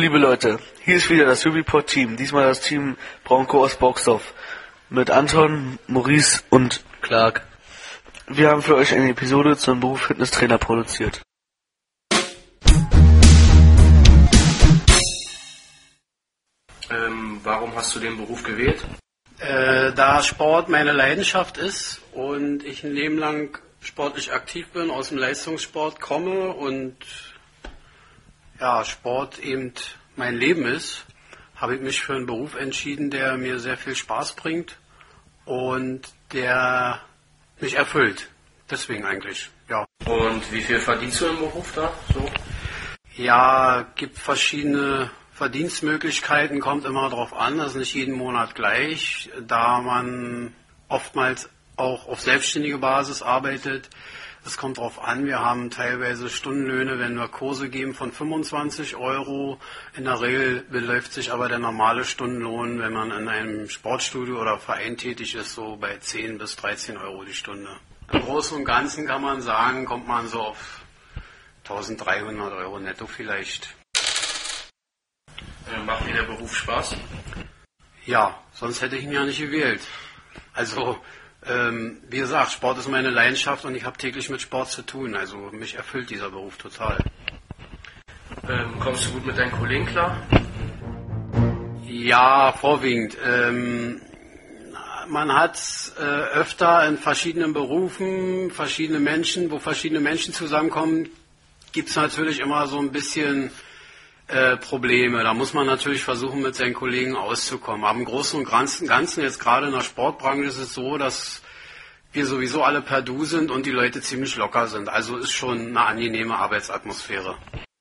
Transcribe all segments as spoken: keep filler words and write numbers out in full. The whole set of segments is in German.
Liebe Leute, hier ist wieder das Ubipod-Team, diesmal das Team Bronco aus Boxdorf mit Anton, Maurice und Clark. Wir haben für euch eine Episode zum Beruf Fitnesstrainer produziert. Ähm, warum hast du den Beruf gewählt? Äh, da Sport meine Leidenschaft ist und ich ein Leben lang sportlich aktiv bin, aus dem Leistungssport komme und ja, Sport eben mein Leben ist, habe ich mich für einen Beruf entschieden, der mir sehr viel Spaß bringt und der mich erfüllt. Deswegen eigentlich, ja. Und wie viel verdienst du im Beruf da? So? Ja, gibt verschiedene Verdienstmöglichkeiten, kommt immer darauf an, das ist nicht jeden Monat gleich, da man oftmals auch auf selbstständige Basis arbeitet. Es kommt darauf an, wir haben teilweise Stundenlöhne, wenn wir Kurse geben, von fünfundzwanzig Euro. In der Regel beläuft sich aber der normale Stundenlohn, wenn man in einem Sportstudio oder Verein tätig ist, so bei zehn bis dreizehn Euro die Stunde. Im Großen und Ganzen kann man sagen, kommt man so auf eintausenddreihundert Euro netto vielleicht. Äh, macht dir der Beruf Spaß? Ja, sonst hätte ich ihn ja nicht gewählt. Also, ähm, wie gesagt, Sport ist meine Leidenschaft und ich habe täglich mit Sport zu tun. Also mich erfüllt dieser Beruf total. Ähm, kommst du gut mit deinen Kollegen klar? Ja, vorwiegend. Ähm, man hat äh, öfter in verschiedenen Berufen verschiedene Menschen, wo verschiedene Menschen zusammenkommen, gibt es natürlich immer so ein bisschen Äh, Probleme. Da muss man natürlich versuchen, mit seinen Kollegen auszukommen. Aber im Großen und Ganzen, jetzt gerade in der Sportbranche, ist es so, dass wir sowieso alle per Du sind und die Leute ziemlich locker sind. Also ist schon eine angenehme Arbeitsatmosphäre.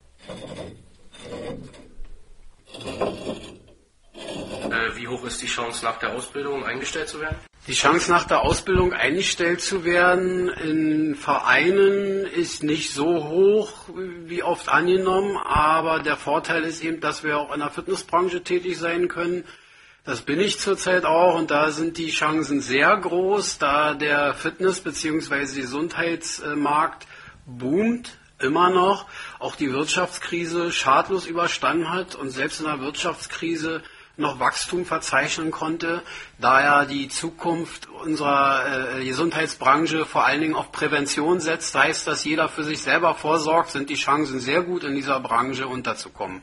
Äh, wie hoch ist die Chance, nach der Ausbildung eingestellt zu werden? Die Chance, nach der Ausbildung eingestellt zu werden in Vereinen ist nicht so hoch wie oft angenommen, aber der Vorteil ist eben, dass wir auch in der Fitnessbranche tätig sein können. Das bin ich zurzeit auch und da sind die Chancen sehr groß, da der Fitness- bzw. Gesundheitsmarkt boomt immer noch, auch die Wirtschaftskrise schadlos überstanden hat und selbst in der Wirtschaftskrise noch Wachstum verzeichnen konnte, da ja die Zukunft unserer äh, Gesundheitsbranche vor allen Dingen auf Prävention setzt, heißt, dass jeder für sich selber vorsorgt, sind die Chancen sehr gut in dieser Branche unterzukommen.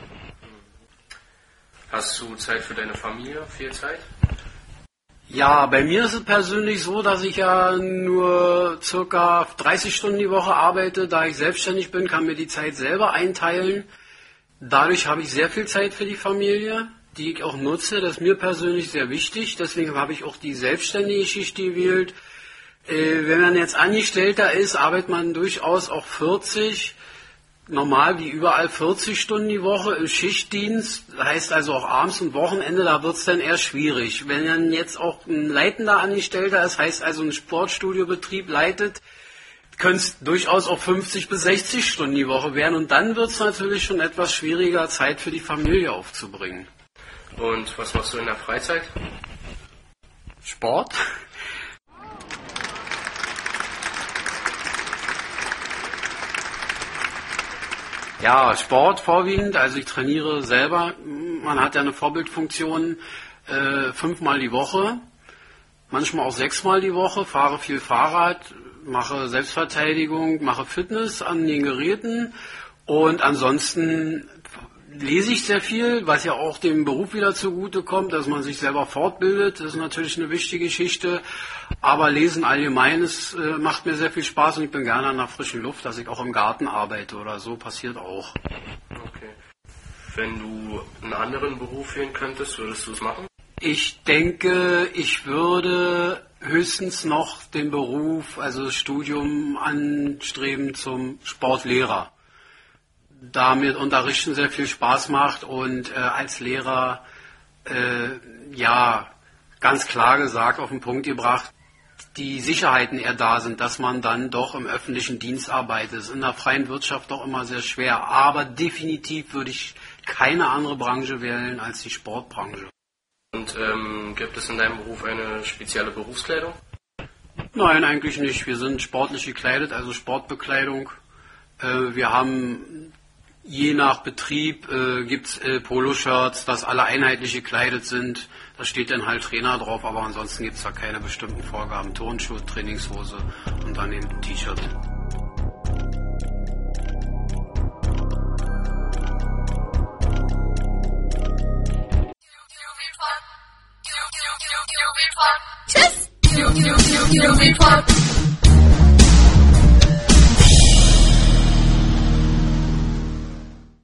Hast du Zeit für deine Familie, viel Zeit? Ja, bei mir ist es persönlich so, dass ich ja nur circa dreißig Stunden die Woche arbeite, da ich selbstständig bin, kann mir die Zeit selber einteilen. Dadurch habe ich sehr viel Zeit für die Familie, die ich auch nutze. Das ist mir persönlich sehr wichtig. Deswegen habe ich auch die selbstständige Geschichte gewählt. Äh, wenn man jetzt Angestellter ist, arbeitet man durchaus auch vierzig, normal wie überall vierzig Stunden die Woche im Schichtdienst. Das heißt also auch abends und Wochenende, da wird es dann eher schwierig. Wenn dann jetzt auch ein leitender Angestellter ist, heißt also ein Sportstudiobetrieb leitet, können es durchaus auch fünfzig bis sechzig Stunden die Woche werden. Und dann wird es natürlich schon etwas schwieriger, Zeit für die Familie aufzubringen. Und was machst du in der Freizeit? Sport. Ja, Sport vorwiegend. Also ich trainiere selber. Man hat ja eine Vorbildfunktion äh, fünfmal die Woche, manchmal auch sechsmal die Woche. Fahre viel Fahrrad, mache Selbstverteidigung, mache Fitness an den Geräten und ansonsten lese ich sehr viel, was ja auch dem Beruf wieder zugute kommt, dass man sich selber fortbildet. Das ist natürlich eine wichtige Geschichte. Aber Lesen allgemein ist, äh, macht mir sehr viel Spaß und ich bin gerne an der frischen Luft, dass ich auch im Garten arbeite oder so, passiert auch. Okay. Wenn du einen anderen Beruf wählen könntest, würdest du es machen? Ich denke, ich würde höchstens noch den Beruf, also das Studium anstreben zum Sportlehrer. Da mir Unterrichten sehr viel Spaß macht und äh, als Lehrer, äh, ja, ganz klar gesagt, auf den Punkt gebracht, die Sicherheiten eher da sind, dass man dann doch im öffentlichen Dienst arbeitet. Das ist in der freien Wirtschaft doch immer sehr schwer. Aber definitiv würde ich keine andere Branche wählen als die Sportbranche. Und ähm, gibt es in deinem Beruf eine spezielle Berufskleidung? Nein, eigentlich nicht. Wir sind sportlich gekleidet, also Sportbekleidung. Äh, wir haben Je nach Betrieb äh, gibt es äh, Poloshirts, dass alle einheitlich gekleidet sind. Da steht dann halt Trainer drauf, aber ansonsten gibt es da keine bestimmten Vorgaben. Turnschuhe, Trainingshose und dann eben ein T-Shirt. Tschüss!